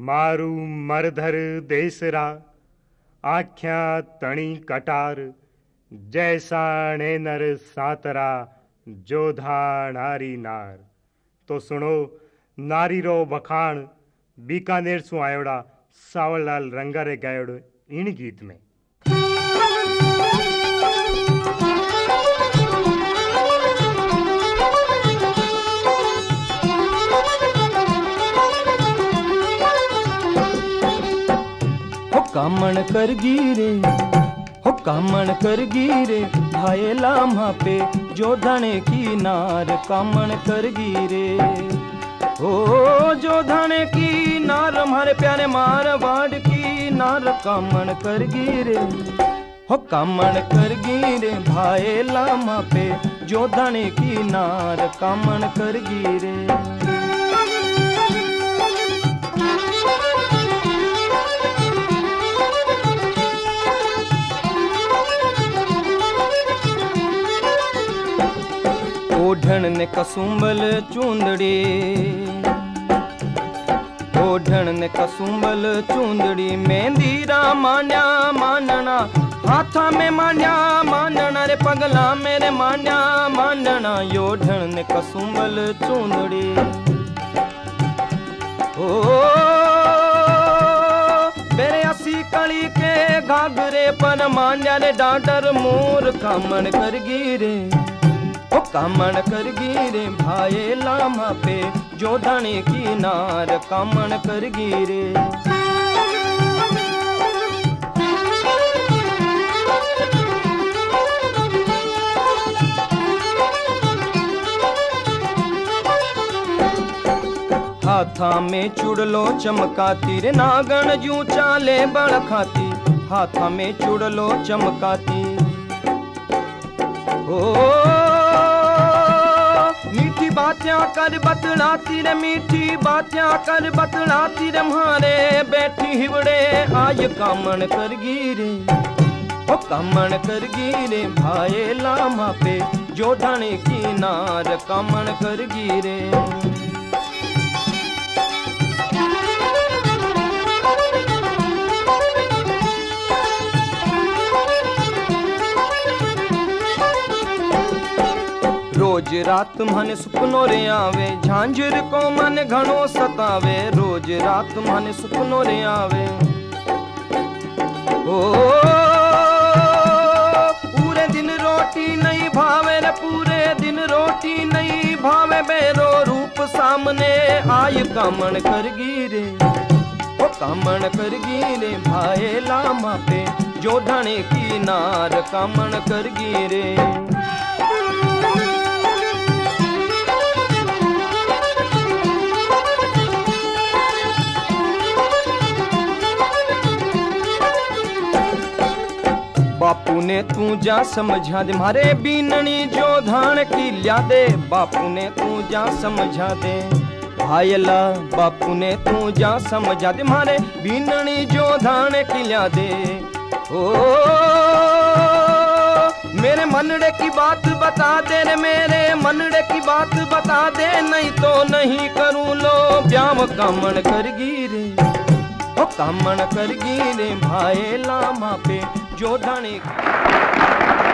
मारू मरधर देसरा आख्या तणी कटार जैसाणे नर सातरा जोधा नारी नार। तो सुनो नारी रो बखाण बीकानेर सु आयोड़ा सावलाल रंगारे गायोड़ो इन गीत में। कामण कर गिरे हो कामण कर गिरे भाई लामा पे जोधने की नार कामण कर गिरे हो जोधने की नार हमारे प्यारे मारवाड़ की नार कामण कर गिरे हो कामण कर गिरे भाई लामा पे जोधने की नार कामण कर गिरे। ओढ़ण ने कसुंबल चूंदड़ी ओढ़ण ने कसुंबल चूंदड़ी मेहंदी रा मान्या मानना हाथा में मान्या मानना रे पगला मेरे मान्या मानना ओढ़ण ने कसुंबल चूंदड़ी ओ मेरे असी कली के घाघरे पर मान्या रे डाडर मोर कामण कर गिरे ओ कामण कर गिरे भाई लामा पे जोधने की नार कामण कर गिरे। हाथा में चुड़लो चमकाती रे नागन जू चाले बड़ खाती हाथा में चुड़लो चमकाती ओ मीठी बातियां कर बतलाती रे मीठी बातियां कर बतलाती रे म्हारे बैठी हिवड़े आय कामण कर गिरे ओ कामण कर गिरे भाई लामा पे जोधने की नार कामण कर गिरे। रोज रात मन सुपनो रे आवे झांझर को मन घणो सतावे रोज रात मन सुपनो रे आवे ओ पूरे दिन रोटी नहीं भावे रे पूरे दिन रोटी नहीं भावे बेरो रूप सामने आय कामण कर गिरे ओ कामण कर गिरे भाई लामा पे जोधने की नार कामण कर गिरे। बापू ने तू जा समझा दे मारे बीननी जोधान की लिया दे बापू ने तू जा समझा दे भाईला बापू ने तू जा समझा दे मारे बीननी जोधान की लिया दे ओ मेरे मनड़े की बात बता दे रे मेरे मनड़े की बात बता दे नहीं तो नहीं करूं लो ब्याम कामण कर गिरे ओ कामण कर गिरे भाई लामा पे जोधने